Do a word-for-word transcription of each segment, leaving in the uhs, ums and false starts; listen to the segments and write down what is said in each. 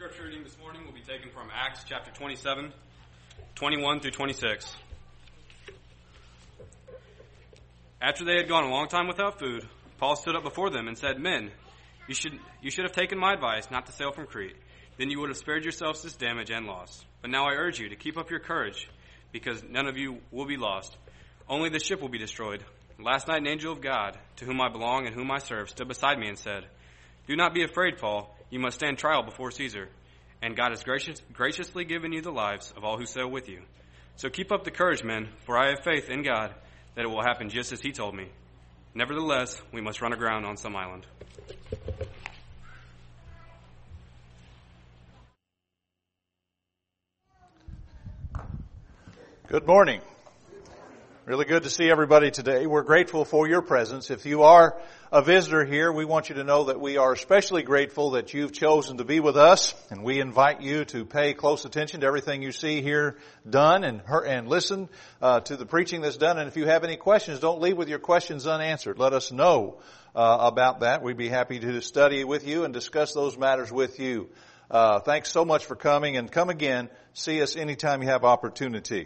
Scripture reading this morning will be taken from Acts chapter twenty-seven, twenty-one through twenty-six. After they had gone a long time without food, Paul stood up before them and said, Men, you should you should have taken my advice not to sail from Crete. Then you would have spared yourselves this damage and loss. But now I urge you to keep up your courage, because none of you will be lost. Only the ship will be destroyed. Last night an angel of God, to whom I belong and whom I serve, stood beside me and said, Do not be afraid, Paul. You must stand trial before Caesar. And God has gracious, graciously given you the lives of all who sail with you. So keep up the courage, men, for I have faith in God that it will happen just as he told me. Nevertheless, we must run aground on some island. Good morning. Really good to see everybody today. We're grateful for your presence. If you are a visitor here, we want you to know that we are especially grateful that you've chosen to be with us, and we invite you to pay close attention to everything you see here done and and listen uh, to the preaching that's done. And if you have any questions, don't leave with your questions unanswered. Let us know uh, about that. We'd be happy to study with you and discuss those matters with you. Uh, thanks so much for coming, and come again. See us anytime you have opportunity.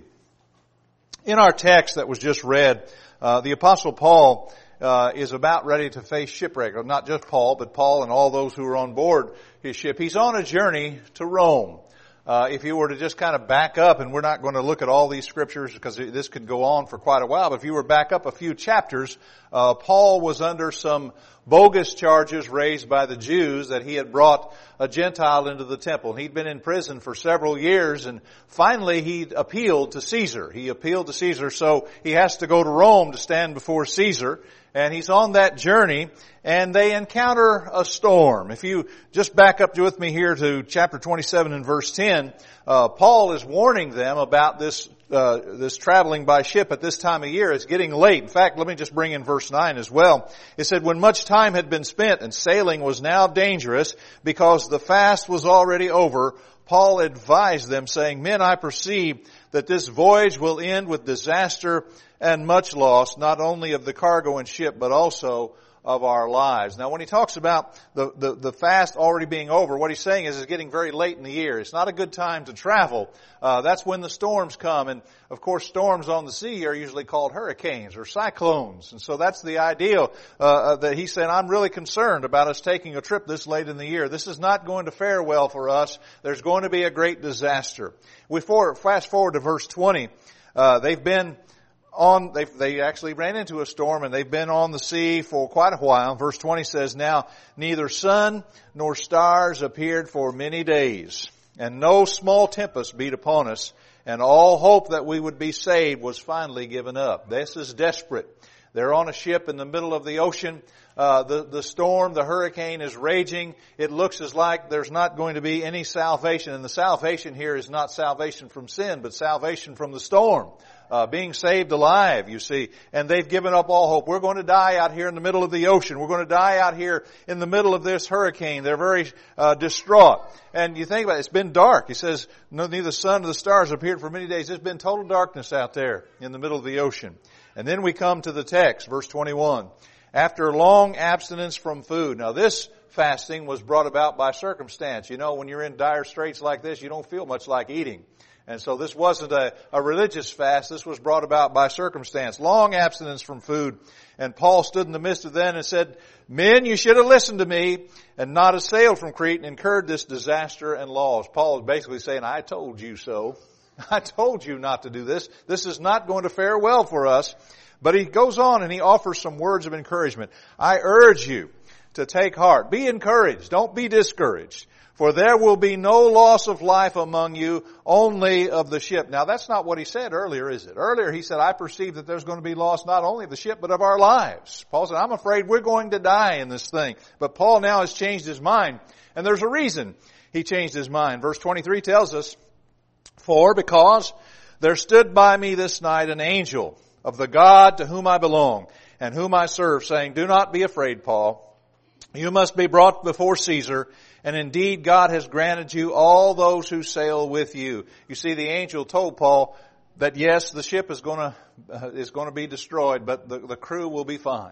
In our text that was just read, uh, the Apostle Paul uh, is about ready to face shipwreck. Not just Paul, but Paul and all those who are on board his ship. He's on a journey to Rome. Uh, if you were to just kind of back up, and we're not going to look at all these scriptures because this could go on for quite a while, but if you were back up a few chapters, uh, Paul was under some bogus charges raised by the Jews that he had brought a Gentile into the temple. He'd been in prison for several years, and finally he appealed to Caesar. He appealed to Caesar, so he has to go to Rome to stand before Caesar. And he's on that journey, and they encounter a storm. If you just back up with me here to chapter twenty-seven and verse ten, uh, Paul is warning them about this uh, this traveling by ship at this time of year. It's getting late. In fact, let me just bring in verse nine as well. It said, When much time had been spent and sailing was now dangerous because the fast was already over, Paul advised them, saying, Men, I perceive that this voyage will end with disaster and much loss, not only of the cargo and ship, but also of our lives. Now, when he talks about the, the, the fast already being over, what he's saying is it's getting very late in the year. It's not a good time to travel. Uh, that's when the storms come. And, of course, storms on the sea are usually called hurricanes or cyclones. And so that's the ideal uh, that he's saying, I'm really concerned about us taking a trip this late in the year. This is not going to fare well for us. There's going to be a great disaster. We for, fast forward to verse twenty. Uh, they've been On, they, they actually ran into a storm, and they've been on the sea for quite a while. Verse twenty says, Now neither sun nor stars appeared for many days, and no small tempest beat upon us, and all hope that we would be saved was finally given up. This is desperate. They're on a ship in the middle of the ocean. Uh, the, the storm, the hurricane is raging. It looks as like there's not going to be any salvation. And the salvation here is not salvation from sin, but salvation from the storm. Uh, being saved alive, you see. And they've given up all hope. We're going to die out here in the middle of the ocean. We're going to die out here in the middle of this hurricane. They're very uh, distraught. And you think about it, it's been dark. He says, no, neither the sun nor the stars appeared for many days. There's been total darkness out there in the middle of the ocean. And then we come to the text, verse twenty-one. After long abstinence from food. Now this fasting was brought about by circumstance. You know, when you're in dire straits like this, you don't feel much like eating. And so this wasn't a, a religious fast. This was brought about by circumstance. Long abstinence from food. And Paul stood in the midst of them and said, Men, you should have listened to me and not have sailed from Crete and incurred this disaster and loss. Paul is basically saying, I told you so. I told you not to do this. This is not going to fare well for us. But he goes on and he offers some words of encouragement. I urge you to take heart. Be encouraged. Don't be discouraged. For there will be no loss of life among you, only of the ship. Now that's not what he said earlier, is it? Earlier he said, I perceive that there's going to be loss not only of the ship, but of our lives. Paul said, I'm afraid we're going to die in this thing. But Paul now has changed his mind. And there's a reason he changed his mind. Verse twenty-three tells us, For because there stood by me this night an angel of the God to whom I belong and whom I serve, saying, Do not be afraid, Paul. You must be brought before Caesar, and indeed God has granted you all those who sail with you. You see, the angel told Paul that yes, the ship is going to uh, is going to be destroyed, but the, the crew will be fine.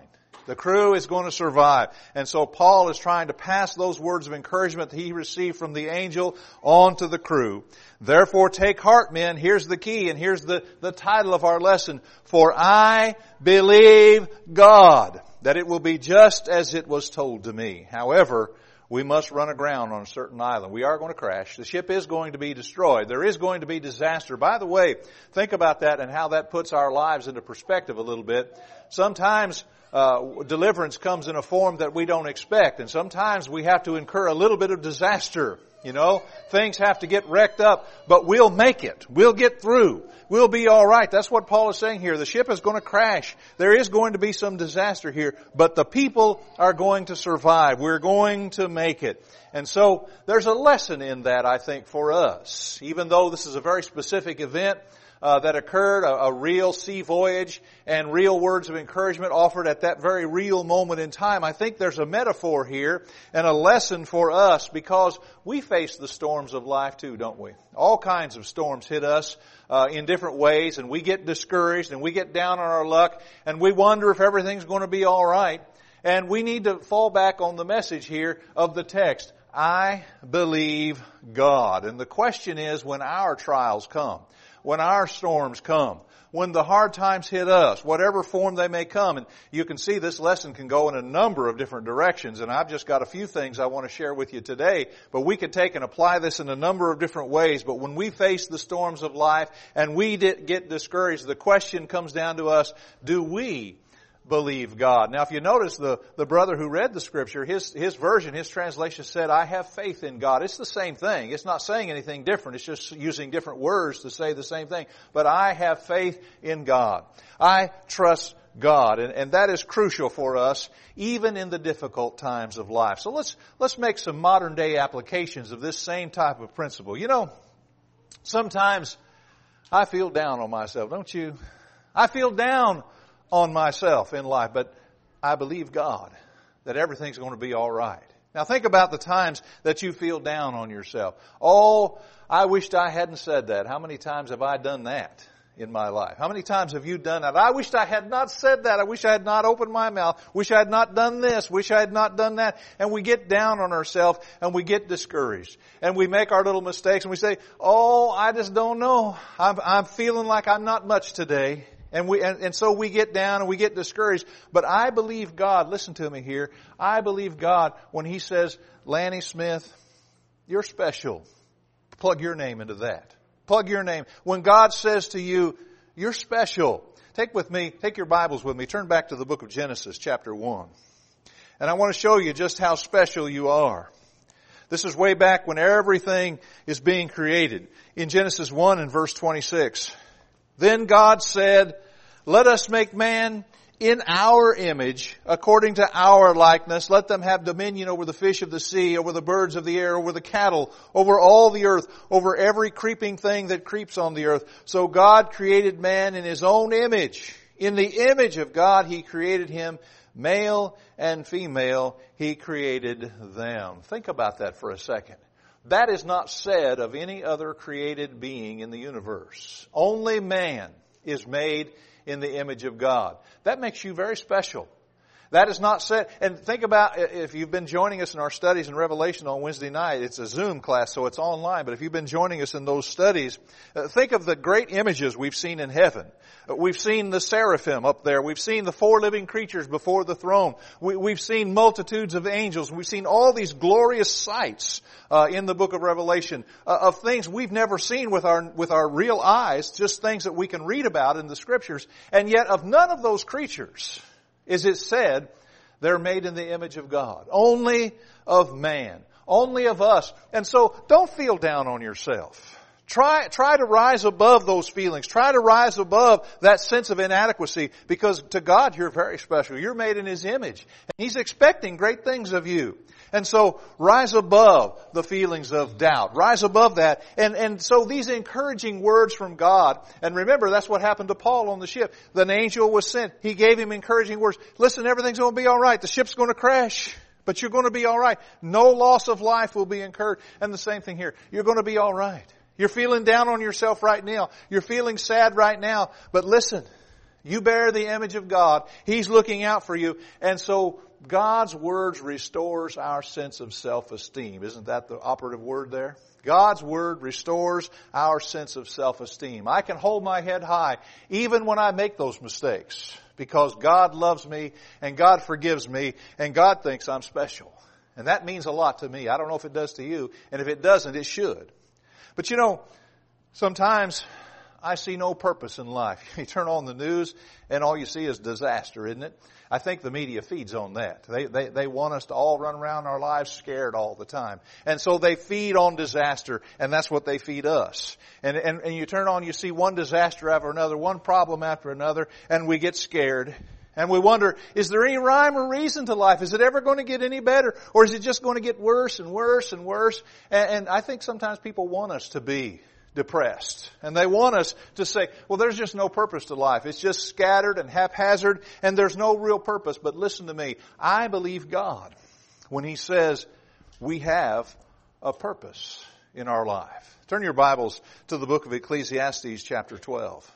The crew is going to survive. And so Paul is trying to pass those words of encouragement that he received from the angel on to the crew. Therefore take heart, men. Here's the key, and here's the, the title of our lesson. For I believe God, that it will be just as it was told to me. However, we must run aground on a certain island. We are going to crash. The ship is going to be destroyed. There is going to be disaster. By the way, think about that and how that puts our lives into perspective a little bit. Sometimes uh, deliverance comes in a form that we don't expect, and sometimes we have to incur a little bit of disaster. You know, things have to get wrecked up, but we'll make it. We'll get through. We'll be all right. That's what Paul is saying here. The ship is going to crash. There is going to be some disaster here, but the people are going to survive. We're going to make it. And so there's a lesson in that, I think, for us. Even though this is a very specific event uh, that occurred, a, a real sea voyage and real words of encouragement offered at that very real moment in time, I think there's a metaphor here and a lesson for us, because we face the storms of life too, don't we? All kinds of storms hit us uh, in different ways, and we get discouraged and we get down on our luck and we wonder if everything's going to be all right. And we need to fall back on the message here of the text. I believe God. And the question is, when our trials come, when our storms come, when the hard times hit us, whatever form they may come, and you can see this lesson can go in a number of different directions, and I've just got a few things I want to share with you today, but we could take and apply this in a number of different ways. But when we face the storms of life and we get discouraged, the question comes down to us, do we believe God? Now, if you notice, the, the brother who read the scripture, his, his version, his translation said, I have faith in God. It's the same thing. It's not saying anything different. It's just using different words to say the same thing. But I have faith in God. I trust God. And, and that is crucial for us, even in the difficult times of life. So let's, let's make some modern day applications of this same type of principle. You know, sometimes I feel down on myself, don't you? I feel down on myself in life, but I believe God that everything's going to be all right. Now think about the times that you feel down on yourself. Oh, I wished I hadn't said that. How many times have I done that in my life? How many times have you done that? I wished I had not said that. I wish I had not opened my mouth. Wish I had not done this. Wish I had not done that. And we get down on ourselves and we get discouraged. And we make our little mistakes and we say, oh, I just don't know. I'm, I'm feeling like I'm not much today. And we and, and so we get down and we get discouraged. But I believe God, listen to me here, I believe God when He says, Lanny Smith, you're special. Plug your name into that. Plug your name. When God says to you, you're special. Take with me, take your Bibles with me, turn back to the book of Genesis, chapter one. And I want to show you just how special you are. This is way back when everything is being created. In Genesis one and verse twenty-six. Then God said, let us make man in our image, according to our likeness. Let them have dominion over the fish of the sea, over the birds of the air, over the cattle, over all the earth, over every creeping thing that creeps on the earth. So God created man in His own image. In the image of God, He created him. Male and female, He created them. Think about that for a second. That is not said of any other created being in the universe. Only man is made in the image of God. That makes you very special. That is not said. And think about, if you've been joining us in our studies in Revelation on Wednesday night, it's a Zoom class, so it's online. But if you've been joining us in those studies, think of the great images we've seen in heaven. We've seen the seraphim up there. We've seen the four living creatures before the throne. We, we've seen multitudes of angels. We've seen all these glorious sights uh, in the book of Revelation uh, of things we've never seen with our with our real eyes, just things that we can read about in the Scriptures. And yet of none of those creatures is it said they're made in the image of God. Only of man. Only of us. And so don't feel down on yourself. Try, try to rise above those feelings. Try to rise above that sense of inadequacy, because to God you're very special. You're made in His image. And He's expecting great things of you. And so rise above the feelings of doubt. Rise above that. And, and so these encouraging words from God, and remember that's what happened to Paul on the ship. An angel was sent. He gave him encouraging words. Listen, everything's going to be all right. The ship's going to crash, but you're going to be all right. No loss of life will be incurred. And the same thing here. You're going to be all right. You're feeling down on yourself right now. You're feeling sad right now. But listen, You bear the image of God. He's looking out for you. And so God's Word restores our sense of self-esteem. Isn't that the operative word there? God's Word restores our sense of self-esteem. I can hold my head high even when I make those mistakes because God loves me and God forgives me and God thinks I'm special. And that means a lot to me. I don't know if it does to you, and if it doesn't, it should. But you know, sometimes I see no purpose in life. You turn on the news and all you see is disaster, isn't it? I think the media feeds on that. They, they, they want us to all run around our lives scared all the time. And so they feed on disaster, and that's what they feed us. And, and, and you turn on, you see one disaster after another, one problem after another, and we get scared. And we wonder, is there any rhyme or reason to life? Is it ever going to get any better? Or is it just going to get worse and worse and worse? And, and I think sometimes people want us to be depressed. And they want us to say, well, there's just no purpose to life. It's just scattered and haphazard and there's no real purpose. But listen to me. I believe God when He says we have a purpose in our life. Turn your Bibles to the book of Ecclesiastes chapter twelve.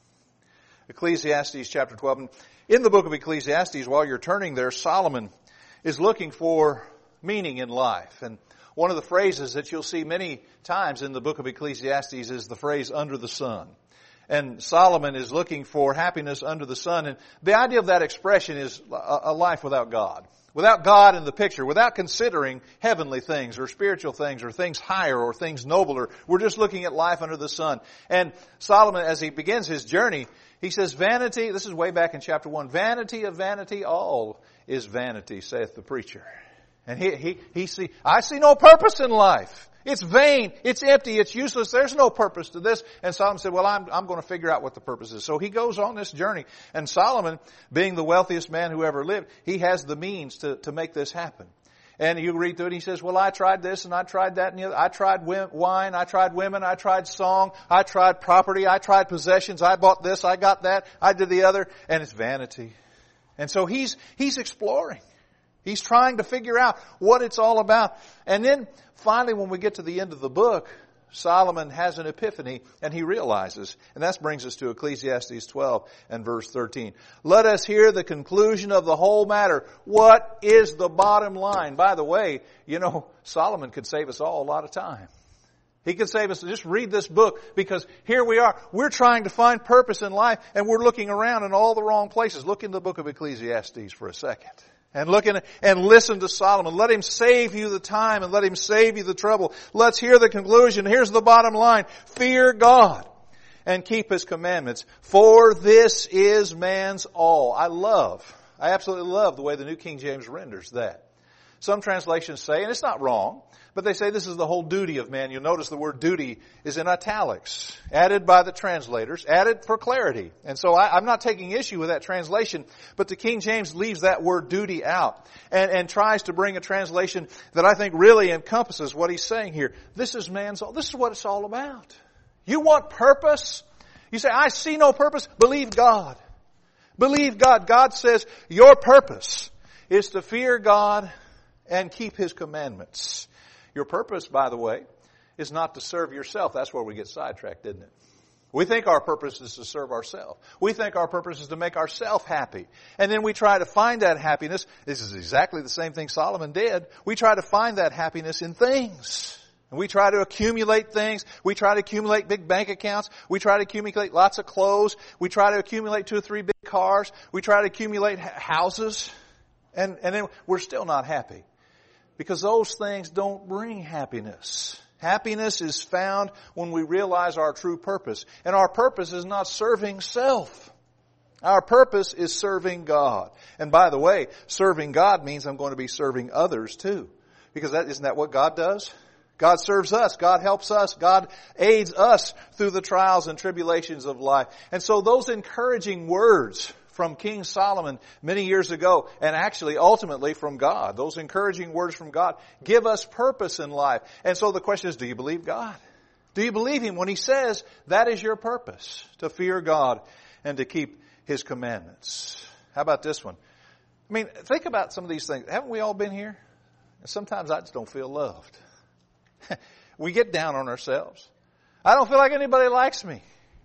Ecclesiastes chapter twelve. And in the book of Ecclesiastes, while you're turning there, Solomon is looking for meaning in life. And one of the phrases that you'll see many times in the book of Ecclesiastes is the phrase, under the sun. And Solomon is looking for happiness under the sun. And the idea of that expression is a life without God. Without God in the picture, without considering heavenly things or spiritual things or things higher or things nobler. We're just looking at life under the sun. And Solomon, as he begins his journey, he says, vanity, this is way back in chapter one, vanity of vanity, all is vanity, saith the preacher. And he, he, he see, I see no purpose in life. It's vain. It's empty. It's useless. There's no purpose to this. And Solomon said, well, I'm, I'm going to figure out what the purpose is. So he goes on this journey. And Solomon, being the wealthiest man who ever lived, he has the means to, to make this happen. And you read through it, he says, well, I tried this and I tried that and the other. I tried wine. I tried women. I tried song. I tried property. I tried possessions. I bought this. I got that. I did the other. And it's vanity. And so he's, he's exploring. He's trying to figure out what it's all about. And then finally, when we get to the end of the book, Solomon has an epiphany and he realizes, and that brings us to Ecclesiastes twelve and verse thirteen. Let us hear the conclusion of the whole matter. What is the bottom line? By the way, you know, Solomon could save us all a lot of time. He could save us. Just read this book because here we are. We're trying to find purpose in life and we're looking around in all the wrong places. Look in the book of Ecclesiastes for a second. And look in, and listen to Solomon. Let him save you the time and let him save you the trouble. Let's hear the conclusion. Here's the bottom line. Fear God and keep His commandments. For this is man's all. I love, I absolutely love the way the New King James renders that. Some translations say, and it's not wrong, but they say this is the whole duty of man. You'll notice the word duty is in italics, added by the translators, added for clarity. And so I, I'm not taking issue with that translation, but the King James leaves that word duty out and, and tries to bring a translation that I think really encompasses what he's saying here. This is man's all. This is what it's all about. You want purpose? You say, I see no purpose. Believe God. Believe God. God says your purpose is to fear God and keep His commandments. Your purpose, by the way, is not to serve yourself. That's where we get sidetracked, isn't it? We think our purpose is to serve ourselves. We think our purpose is to make ourselves happy. And then we try to find that happiness. This is exactly the same thing Solomon did. We try to find that happiness in things. And we try to accumulate things. We try to accumulate big bank accounts. We try to accumulate lots of clothes. We try to accumulate two or three big cars. We try to accumulate houses. And, and then we're still not happy. Because those things don't bring happiness. Happiness is found when we realize our true purpose. And our purpose is not serving self. Our purpose is serving God. And by the way, serving God means I'm going to be serving others too. Because that, isn't that what God does? God serves us. God helps us. God aids us through the trials and tribulations of life. And so those encouraging words from King Solomon many years ago, and actually ultimately from God, those encouraging words from God, give us purpose in life. And so the question is, do you believe God? Do you believe Him when He says that is your purpose, to fear God and to keep His commandments? How about this one? I mean, think about some of these things. Haven't we all been here? Sometimes I just don't feel loved. We get down on ourselves. I don't feel like anybody likes me.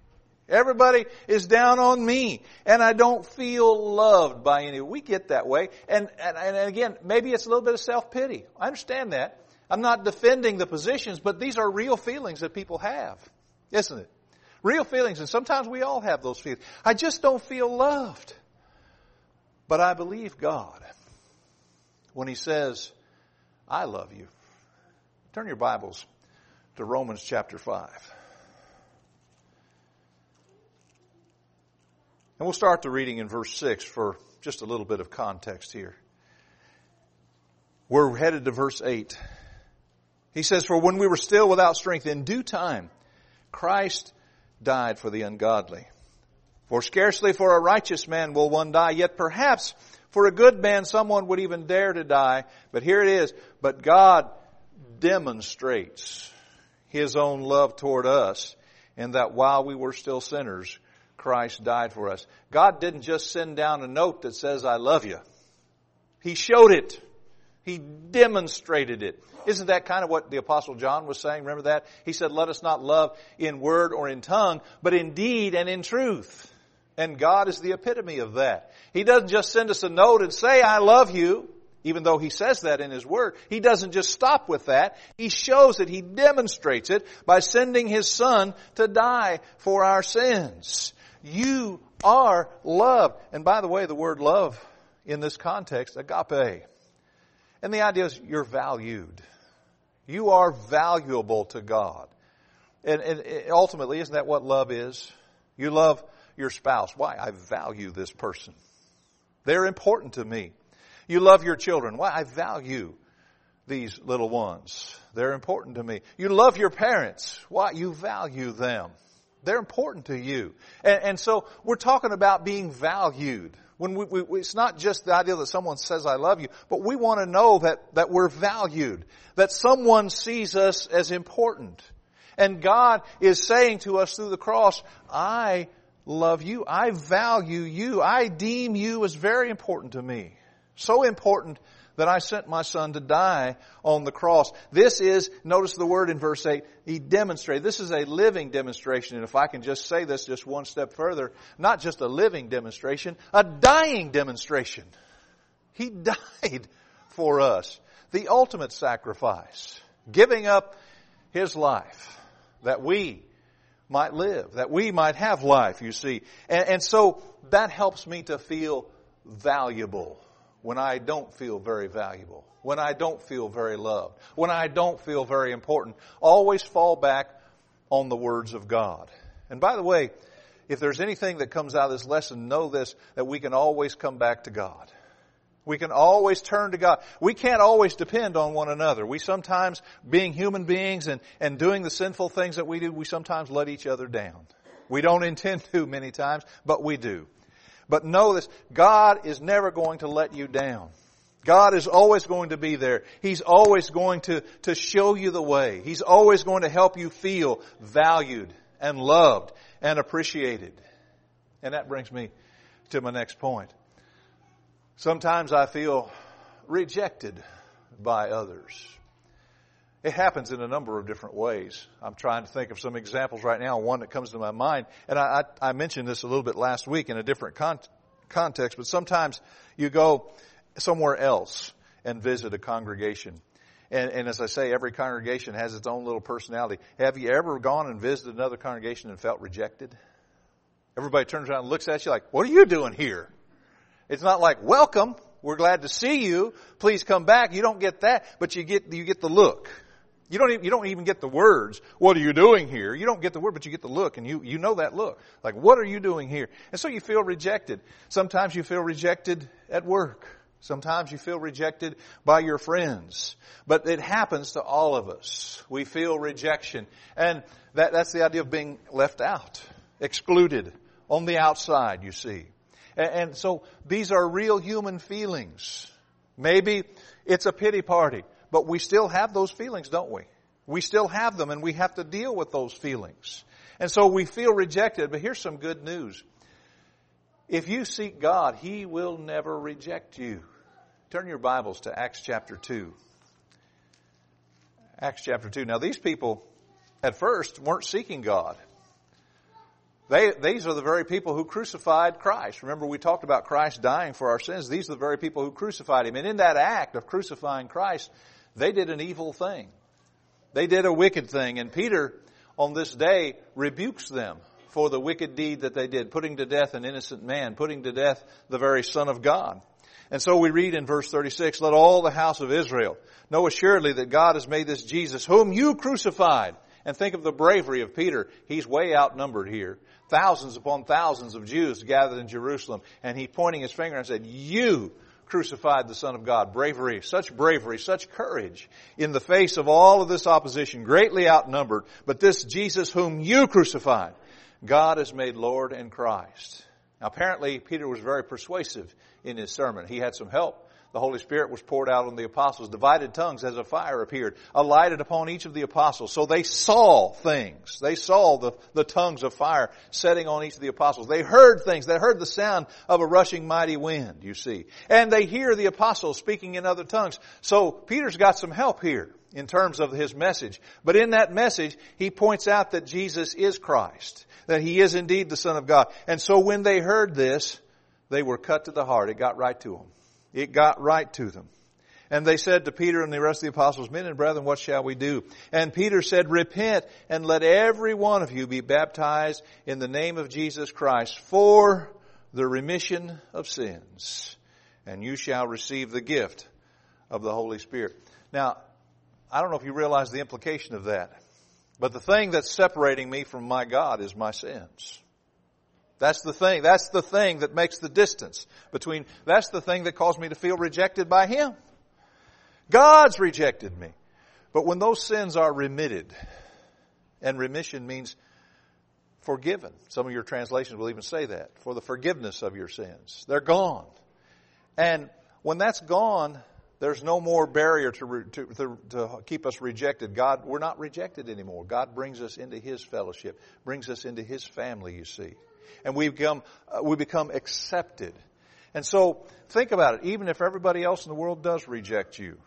Everybody is down on me, and I don't feel loved by anyone. We get that way. And, and, and again, maybe it's a little bit of self-pity. I understand that. I'm not defending the positions, but these are real feelings that people have, isn't it? Real feelings, and sometimes we all have those feelings. I just don't feel loved. But I believe God when He says, I love you. Turn your Bibles to Romans chapter five. And we'll start the reading in verse six for just a little bit of context here. We're headed to verse eight. He says, for when we were still without strength, in due time, Christ died for the ungodly. For scarcely for a righteous man will one die, yet perhaps for a good man someone would even dare to die. But here it is, but God demonstrates His own love toward us in that while we were still sinners, Christ died for us. God didn't just send down a note that says, I love you. He showed it. He demonstrated it. Isn't that kind of what the Apostle John was saying? Remember that? He said, let us not love in word or in tongue, but in deed and in truth. And God is the epitome of that. He doesn't just send us a note and say, I love you, even though He says that in His Word. He doesn't just stop with that. He shows it. He demonstrates it by sending His Son to die for our sins. You are loved. And by the way, the word love in this context, agape. And the idea is you're valued. You are valuable to God. And, and ultimately, isn't that what love is? You love your spouse. Why? I value this person. They're important to me. You love your children. Why? I value these little ones. They're important to me. You love your parents. Why? You value them. They're important to you. And, and so we're talking about being valued. When we, we, it's not just the idea that someone says, I love you, but we want to know that, that we're valued, that someone sees us as important. And God is saying to us through the cross, I love you. I value you. I deem you as very important to me. So important that I sent my Son to die on the cross. This is, notice the word in verse eight, He demonstrated. This is a living demonstration. And if I can just say this just one step further, not just a living demonstration, a dying demonstration. He died for us. The ultimate sacrifice. Giving up His life that we might live, that we might have life, you see. And, and so that helps me to feel valuable. When I don't feel very valuable, when I don't feel very loved, when I don't feel very important, always fall back on the words of God. And by the way, if there's anything that comes out of this lesson, know this, that we can always come back to God. We can always turn to God. We can't always depend on one another. We sometimes, being human beings and, and doing the sinful things that we do, we sometimes let each other down. We don't intend to many times, but we do. But know this, God is never going to let you down. God is always going to be there. He's always going to, to show you the way. He's always going to help you feel valued and loved and appreciated. And that brings me to my next point. Sometimes I feel rejected by others. It happens in a number of different ways. I'm trying to think of some examples right now, one that comes to my mind. And I, I, I mentioned this a little bit last week in a different con- context, but sometimes you go somewhere else and visit a congregation. And, and as I say, every congregation has its own little personality. Have you ever gone and visited another congregation and felt rejected? Everybody turns around and looks at you like, what are you doing here? It's not like, welcome, we're glad to see you, please come back. You don't get that, but you get you get the look. You don't even, you don't even get the words, what are you doing here? You don't get the word, but you get the look, and you, you know that look. Like, what are you doing here? And so you feel rejected. Sometimes you feel rejected at work. Sometimes you feel rejected by your friends. But it happens to all of us. We feel rejection. And that, that's the idea of being left out, excluded, on the outside, you see. And, and so these are real human feelings. Maybe it's a pity party. But we still have those feelings, don't we? We still have them, and we have to deal with those feelings. And so we feel rejected, but here's some good news. If you seek God, He will never reject you. Turn your Bibles to Acts chapter two. Acts chapter two. Now these people, at first, weren't seeking God. They, these are the very people who crucified Christ. Remember, we talked about Christ dying for our sins. These are the very people who crucified Him. And in that act of crucifying Christ, they did an evil thing. They did a wicked thing. And Peter, on this day, rebukes them for the wicked deed that they did, putting to death an innocent man, putting to death the very Son of God. And so we read in verse thirty-six, let all the house of Israel know assuredly that God has made this Jesus, whom you crucified. And think of the bravery of Peter. He's way outnumbered here. Thousands upon thousands of Jews gathered in Jerusalem. And he pointing his finger and said, you crucified the Son of God. Bravery, such bravery, such courage in the face of all of this opposition, greatly outnumbered. But this Jesus whom you crucified, God has made Lord and Christ. Now apparently Peter was very persuasive in his sermon. He had some help. The Holy Spirit was poured out on the apostles. Divided tongues as a fire appeared, alighted upon each of the apostles. So they saw things. They saw the, the tongues of fire setting on each of the apostles. They heard things. They heard the sound of a rushing mighty wind, you see. And they hear the apostles speaking in other tongues. So Peter's got some help here in terms of his message. But in that message, he points out that Jesus is Christ, that He is indeed the Son of God. And so when they heard this, they were cut to the heart. It got right to them. It got right to them. And they said to Peter and the rest of the apostles, men and brethren, what shall we do? And Peter said, repent and let every one of you be baptized in the name of Jesus Christ for the remission of sins. And you shall receive the gift of the Holy Spirit. Now, I don't know if you realize the implication of that. But the thing that's separating me from my God is my sins. That's the thing. That's the thing that makes the distance between, that's the thing that caused me to feel rejected by Him. God's rejected me. But when those sins are remitted, and remission means forgiven. Some of your translations will even say that. For the forgiveness of your sins. They're gone. And when that's gone, there's no more barrier to, to, to, to keep us rejected. God, we're not rejected anymore. God brings us into His fellowship, brings us into His family, you see. And we become, uh, we become accepted. And so, think about it. Even if everybody else in the world does reject you,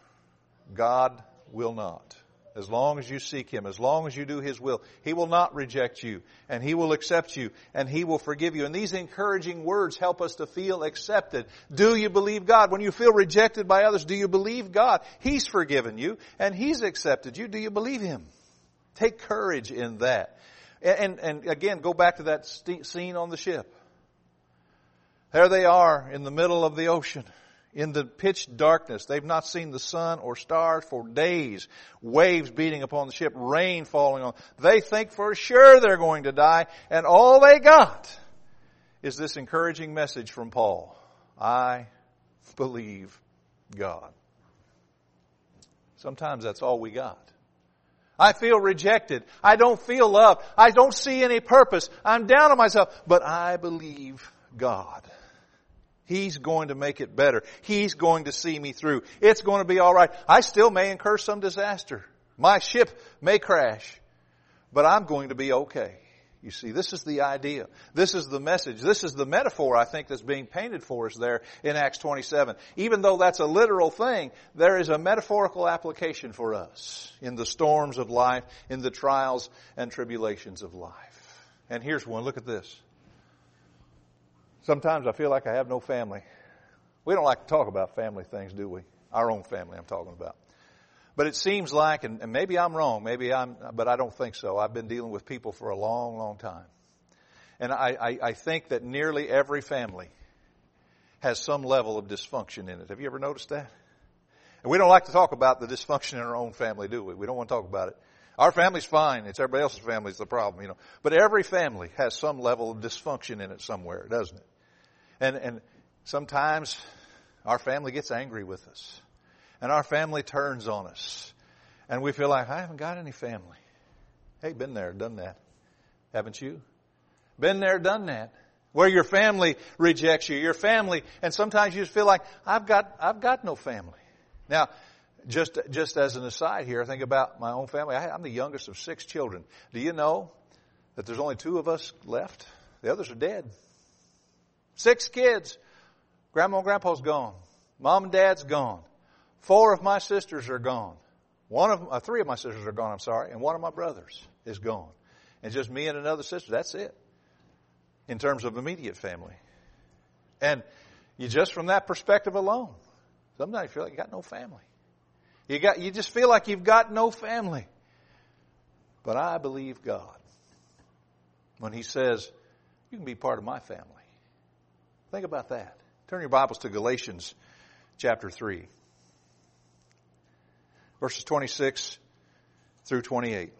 God will not. As long as you seek Him, as long as you do His will, He will not reject you. And He will accept you. And He will forgive you. And these encouraging words help us to feel accepted. Do you believe God? When you feel rejected by others, do you believe God? He's forgiven you. And He's accepted you. Do you believe Him? Take courage in that. And, and again, go back to that scene on the ship. There they are in the middle of the ocean, in the pitch darkness. They've not seen the sun or stars for days. Waves beating upon the ship, rain falling on. They think for sure they're going to die, and all they got is this encouraging message from Paul. I believe God. Sometimes that's all we got. I feel rejected. I don't feel loved. I don't see any purpose. I'm down on myself. But I believe God. He's going to make it better. He's going to see me through. It's going to be all right. I still may incur some disaster. My ship may crash. But I'm going to be okay. You see, this is the idea. This is the message. This is the metaphor, I think, that's being painted for us there in Acts twenty-seven. Even though that's a literal thing, there is a metaphorical application for us in the storms of life, in the trials and tribulations of life. And here's one. Look at this. Sometimes I feel like I have no family. We don't like to talk about family things, do we? Our own family I'm talking about. But it seems like, and, and maybe I'm wrong, maybe I'm, but I don't think so. I've been dealing with people for a long, long time. And I, I, I think that nearly every family has some level of dysfunction in it. Have you ever noticed that? And we don't like to talk about the dysfunction in our own family, do we? We don't want to talk about it. Our family's fine. It's everybody else's family that's the problem, you know. But every family has some level of dysfunction in it somewhere, doesn't it? And, and sometimes our family gets angry with us. And our family turns on us. And we feel like, I haven't got any family. Hey, been there, done that. Haven't you? Been there, done that. Where your family rejects you. Your family, and sometimes you just feel like, I've got, I've got no family. Now, just, just as an aside here, I think about my own family. I, I'm the youngest of six children. Do you know that there's only two of us left? The others are dead. Six kids. Grandma and Grandpa's gone. Mom and Dad's gone. Four of my sisters are gone. One of uh, three of my sisters are gone, I'm sorry, and one of my brothers is gone. And just me and another sister. That's it. in terms of immediate family. And you just from that perspective alone, sometimes you feel like you got no family. You got, you just feel like you've got no family. But I believe God when He says, you can be part of my family. Think about that. Turn your Bibles to Galatians chapter three. Verses twenty-six through twenty-eight.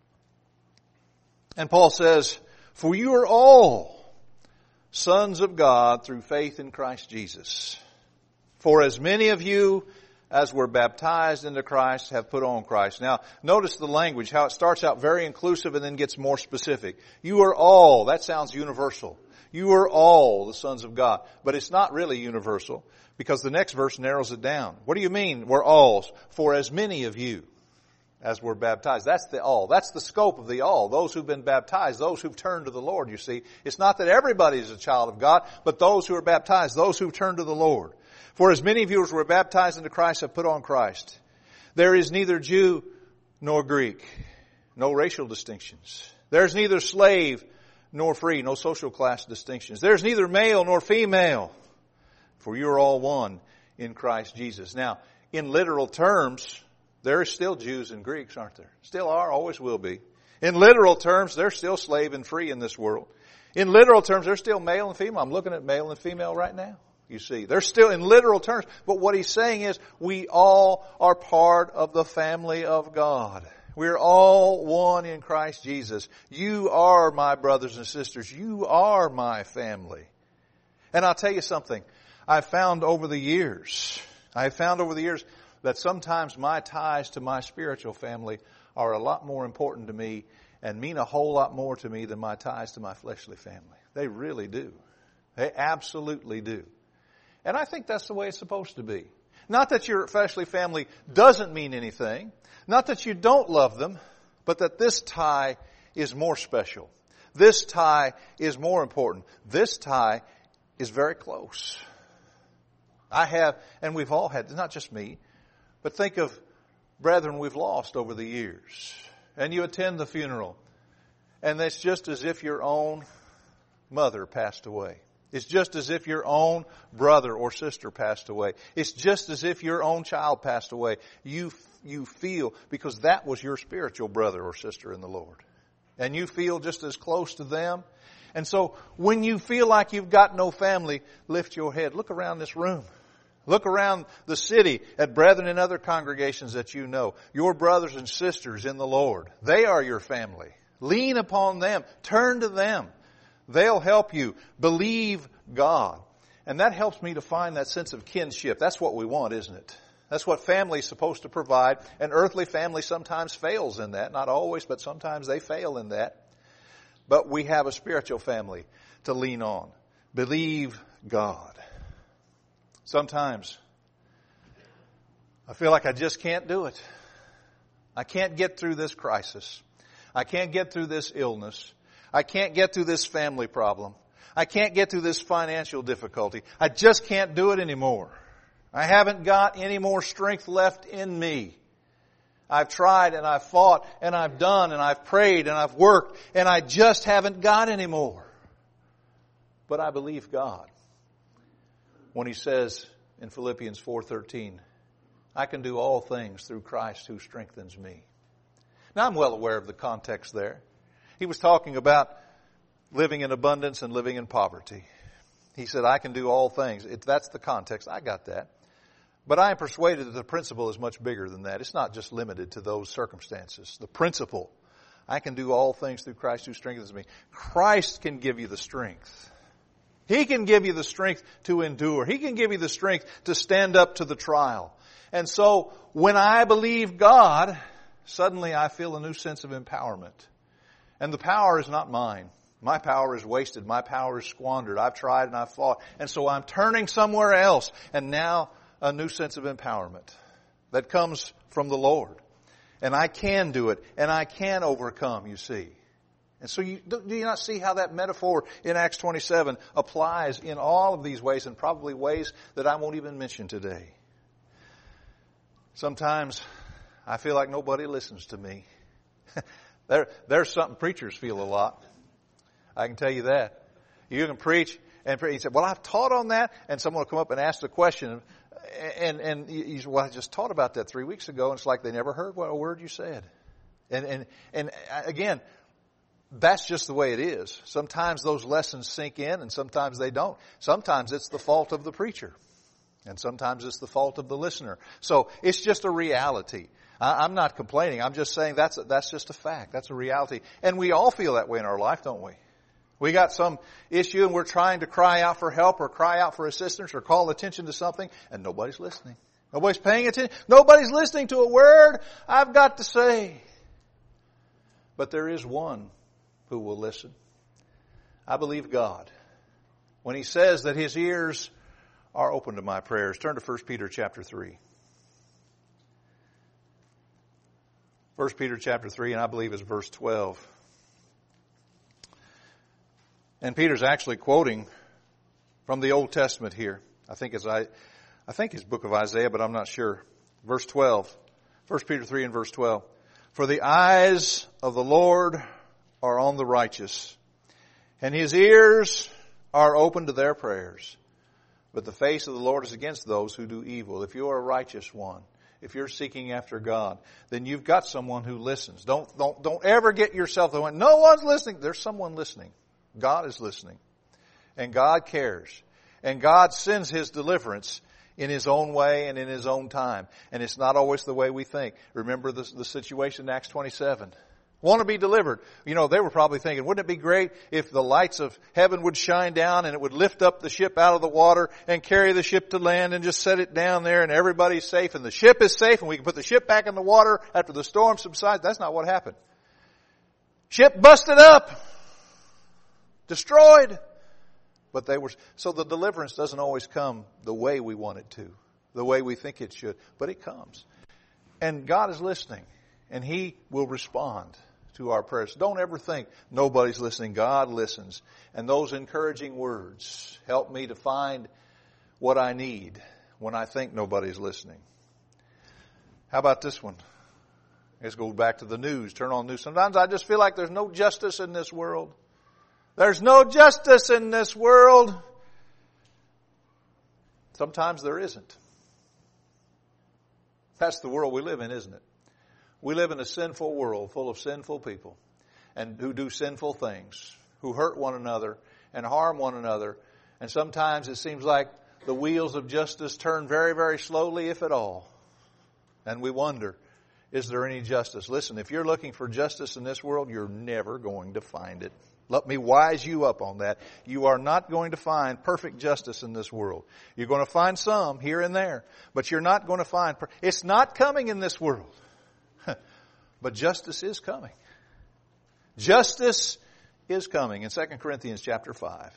And Paul says, for you are all sons of God through faith in Christ Jesus. For as many of you as were baptized into Christ have put on Christ. Now, notice the language, how it starts out very inclusive and then gets more specific. You are all, that sounds universal. You are all the sons of God. But it's not really universal because the next verse narrows it down. What do you mean we're all? For as many of you as were baptized. That's the all. That's the scope of the all. Those who've been baptized, those who've turned to the Lord, you see. It's not that everybody is a child of God, but those who are baptized, those who've turned to the Lord. For as many of you as were baptized into Christ have put on Christ. There is neither Jew nor Greek, no racial distinctions. There's neither slave nor free, no social class distinctions. There's neither male nor female, for you are all one in Christ Jesus. Now, in literal terms, there are still Jews and Greeks, aren't there? Still are, always will be. In literal terms, there's still slave and free in this world. In literal terms, there's still male and female. I'm looking at male and female right now. You see, they're still in literal terms. But what he's saying is we all are part of the family of God. We're all one in Christ Jesus. You are my brothers and sisters. You are my family. And I'll tell you something. I've found over the years, I've found over the years that sometimes my ties to my spiritual family are a lot more important to me and mean a whole lot more to me than my ties to my fleshly family. They really do. They absolutely do. And I think that's the way it's supposed to be. Not that your fleshly family doesn't mean anything. Not that you don't love them. But that this tie is more special. This tie is more important. This tie is very close. I have, and we've all had, not just me, but think of brethren we've lost over the years. And you attend the funeral. And it's just as if your own mother passed away. It's just as if your own brother or sister passed away. It's just as if your own child passed away. You, you feel, because that was your spiritual brother or sister in the Lord. And you feel just as close to them. And so when you feel like you've got no family, lift your head. Look around this room. Look around the city at brethren in other congregations that you know. Your brothers and sisters in the Lord. They are your family. Lean upon them. Turn to them. They'll help you. Believe God. And that helps me to find that sense of kinship. That's what we want, isn't it? That's what family is supposed to provide. An earthly family sometimes fails in that. Not always, but sometimes they fail in that. But we have a spiritual family to lean on. Believe God. Sometimes I feel like I just can't do it. I can't get through this crisis. I can't get through this illness. I can't get through this family problem. I can't get through this financial difficulty. I just can't do it anymore. I haven't got any more strength left in me. I've tried and I've fought and I've done and I've prayed and I've worked and I just haven't got any more. But I believe God when He says in Philippians four thirteen, I can do all things through Christ who strengthens me. Now I'm well aware of the context there. He was talking about living in abundance and living in poverty. He said, I can do all things. It, that's the context. I got that. But I am persuaded that the principle is much bigger than that. It's not just limited to those circumstances. The principle, I can do all things through Christ who strengthens me. Christ can give you the strength. He can give you the strength to endure. He can give you the strength to stand up to the trial. And so when I believe God, suddenly I feel a new sense of empowerment. And the power is not mine. My power is wasted. My power is squandered. I've tried and I've fought. And so I'm turning somewhere else. And now a new sense of empowerment that comes from the Lord. And I can do it. And I can overcome, you see. And so you, do you not see how that metaphor in Acts twenty-seven applies in all of these ways and probably ways that I won't even mention today? Sometimes I feel like nobody listens to me. There, there's something preachers feel a lot. I can tell you that. You can preach and preach. He said, well, I've taught on that. And someone will come up and ask the question. And, and you say, well, I just taught about that three weeks ago. And it's like they never heard what a word you said. And, and, and again, that's just the way it is. Sometimes those lessons sink in and sometimes they don't. Sometimes it's the fault of the preacher. And sometimes it's the fault of the listener. So it's just a reality. I, I'm not complaining. I'm just saying that's a, that's just a fact. That's a reality. And we all feel that way in our life, don't we? We got some issue and we're trying to cry out for help or cry out for assistance or call attention to something and nobody's listening. Nobody's paying attention. Nobody's listening to a word I've got to say. But there is one who will listen. I believe God. When He says that His ears are open to my prayers. Turn to First Peter chapter three. First Peter chapter three, and I believe it's verse twelve. And Peter's actually quoting from the Old Testament here. I think it's I, I think it's book of Isaiah, but I'm not sure. Verse twelve. First Peter three and verse twelve. For the eyes of the Lord are on the righteous, and His ears are open to their prayers. But the face of the Lord is against those who do evil. If you are a righteous one, if you're seeking after God, then you've got someone who listens. Don't, don't, don't ever get yourself the one, no one's listening. There's someone listening. God is listening. And God cares. And God sends His deliverance in His own way and in His own time. And it's not always the way we think. Remember the, the situation in Acts twenty-seven. Want to be delivered. You know, they were probably thinking, wouldn't it be great if the lights of heaven would shine down and it would lift up the ship out of the water and carry the ship to land and just set it down there and everybody's safe and the ship is safe and we can put the ship back in the water after the storm subsides. That's not what happened. Ship busted up. Destroyed. But they were, so the deliverance doesn't always come the way we want it to, the way we think it should, but it comes. And God is listening and He will respond to our prayers. Don't ever think nobody's listening. God listens. And those encouraging words help me to find what I need when I think nobody's listening. How about this one? Let's go back to the news. Turn on the news. Sometimes I just feel like there's no justice in this world. There's no justice in this world. Sometimes there isn't. That's the world we live in, isn't it? We live in a sinful world full of sinful people and who do sinful things, who hurt one another and harm one another. And sometimes it seems like the wheels of justice turn very, very slowly, if at all. And we wonder, is there any justice? Listen, if you're looking for justice in this world, you're never going to find it. Let me wise you up on that. You are not going to find perfect justice in this world. You're going to find some here and there, but you're not going to find, per- it's not coming in this world. But justice is coming. Justice is coming. In Second Corinthians chapter five,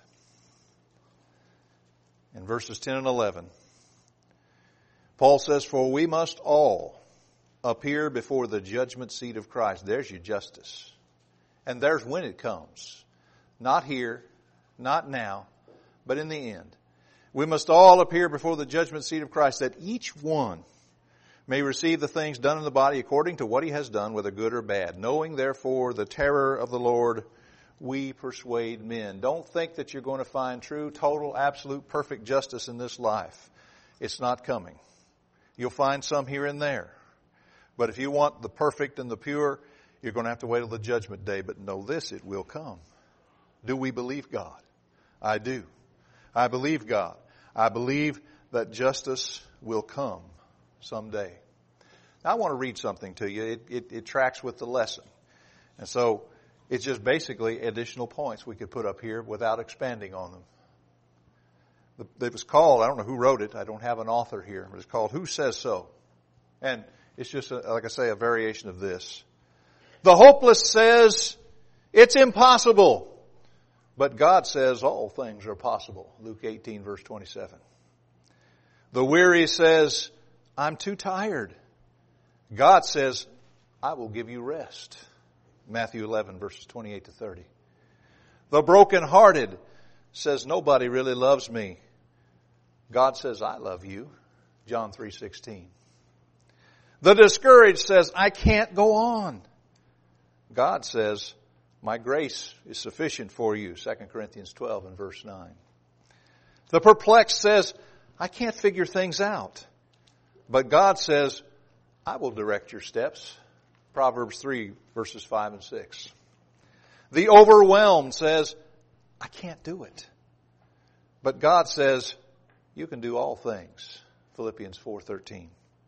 in verses ten and eleven, Paul says, for we must all appear before the judgment seat of Christ. There's your justice. And there's when it comes. Not here, not now, but in the end. We must all appear before the judgment seat of Christ, that each one may receive the things done in the body according to what he has done, whether good or bad. Knowing, therefore, the terror of the Lord, we persuade men. Don't think that you're going to find true, total, absolute, perfect justice in this life. It's not coming. You'll find some here and there. But if you want the perfect and the pure, you're going to have to wait till the judgment day. But know this, it will come. Do we believe God? I do. I believe God. I believe that justice will come someday. Now, I want to read something to you. It, it, it tracks with the lesson. And so it's just basically additional points we could put up here without expanding on them. It was called, I don't know who wrote it. I don't have an author here. But it's called Who Says So? And it's just, a, like I say, a variation of this. The hopeless says it's impossible. But God says all things are possible. Luke eighteen, verse twenty-seven. The weary says, I'm too tired. God says, I will give you rest. Matthew eleven, verses twenty-eight to thirty. The brokenhearted says, nobody really loves me. God says, I love you. John three sixteen. The discouraged says, I can't go on. God says, My grace is sufficient for you, Second Corinthians twelve and verse nine. The perplexed says, I can't figure things out. But God says, I will direct your steps. Proverbs three, verses five and six. The overwhelmed says, I can't do it. But God says, you can do all things. Philippians four thirteen.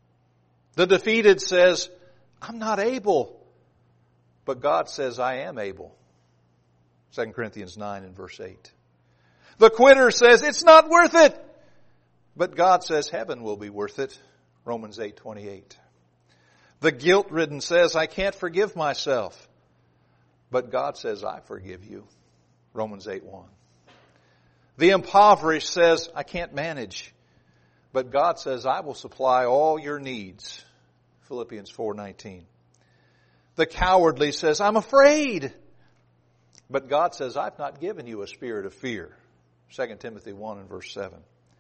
The defeated says, I'm not able. But God says, I am able. Second Corinthians nine and verse eight. The quitter says, it's not worth it. But God says, heaven will be worth it. Romans eight twenty-eight. The guilt-ridden says, I can't forgive myself. But God says, I forgive you. Romans eight one. The impoverished says, I can't manage. But God says, I will supply all your needs. Philippians four nineteen. The cowardly says, I'm afraid. But God says, I've not given you a spirit of fear. Second Timothy one and verse seven.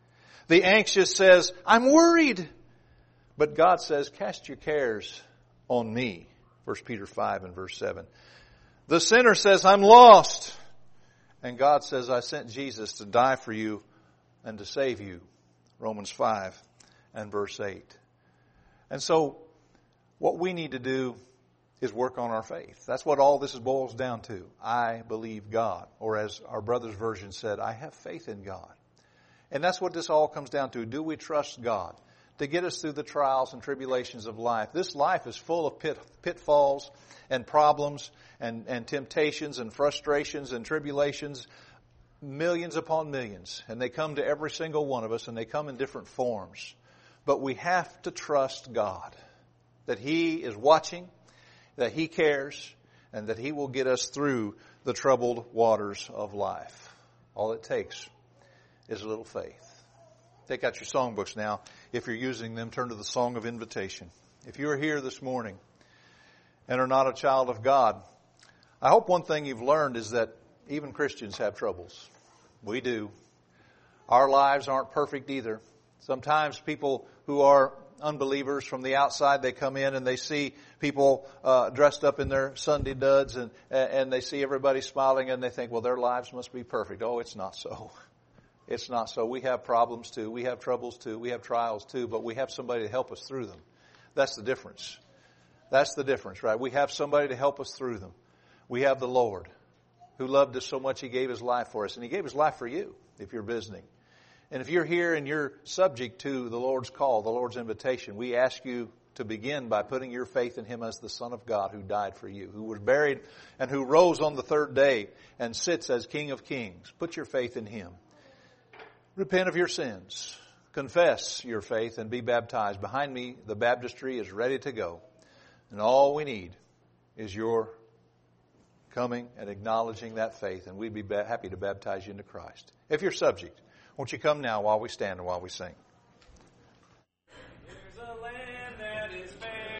The anxious says, I'm worried. But God says, cast your cares on me. First Peter five and verse seven. The sinner says, I'm lost. And God says, I sent Jesus to die for you and to save you. Romans five and verse eight. And so, what we need to do is work on our faith. That's what all this boils down to. I believe God. Or as our brother's version said, I have faith in God. And that's what this all comes down to. Do we trust God to get us through the trials and tribulations of life? This life is full of pit, pitfalls and problems and, and temptations and frustrations and tribulations, millions upon millions. And they come to every single one of us, and they come in different forms. But we have to trust God, that He is watching, that He cares, and that He will get us through the troubled waters of life. All it takes is a little faith. Take out your songbooks now. If you're using them, turn to the Song of Invitation. If you're here this morning and are not a child of God, I hope one thing you've learned is that even Christians have troubles. We do. Our lives aren't perfect either. Sometimes people who are unbelievers from the outside, they come in and they see people uh, dressed up in their Sunday duds, and and they see everybody smiling, and they think, well, their lives must be perfect. Oh, it's not so. It's not so. We have problems too. We have troubles too. We have trials too, but we have somebody to help us through them. That's the difference. That's the difference, right? We have somebody to help us through them. We have the Lord who loved us so much He gave His life for us. And He gave His life for you if you're visiting. And if you're here and you're subject to the Lord's call, the Lord's invitation, we ask you to begin by putting your faith in Him as the Son of God who died for you, who was buried and who rose on the third day and sits as King of Kings. Put your faith in Him. Repent of your sins. Confess your faith and be baptized. Behind me, the baptistry is ready to go. And all we need is your coming and acknowledging that faith, and we'd be happy to baptize you into Christ. If you're subject, won't you come now while we stand and while we sing?